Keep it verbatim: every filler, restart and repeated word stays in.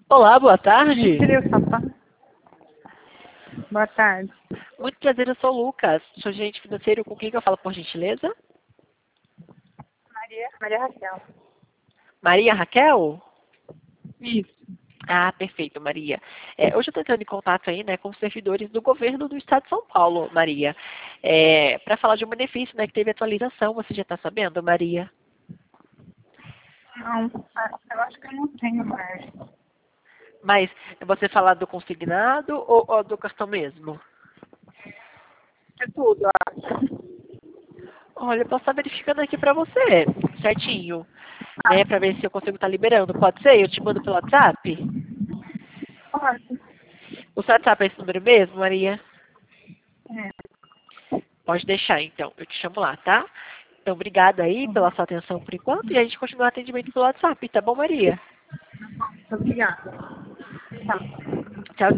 Olá, boa tarde. Tirei o sapato. Boa tarde. Muito prazer, eu sou o Lucas. Sou gerente financeiro. Com quem que eu falo, por gentileza? Maria, Maria Raquel. Maria Raquel? Isso. Ah, perfeito, Maria. É, hoje eu estou entrando em contato aí, né, com os servidores do governo do estado de São Paulo, Maria. É, para falar de um benefício, né, que teve atualização. Você já está sabendo, Maria? Não, eu acho que eu não tenho mais. Mas você falar do consignado ou, ou do cartão mesmo? É tudo, eu acho. Olha, eu posso estar verificando aqui para você, certinho, né, para ver se eu consigo estar liberando. Pode ser? Eu te mando pelo WhatsApp? Pode. O seu WhatsApp é esse número mesmo, Maria? É. Pode deixar, então. Eu te chamo lá, tá? Então, obrigada aí pela sua atenção por enquanto e a gente continua o atendimento pelo WhatsApp, tá bom, Maria? Obrigada. Tá.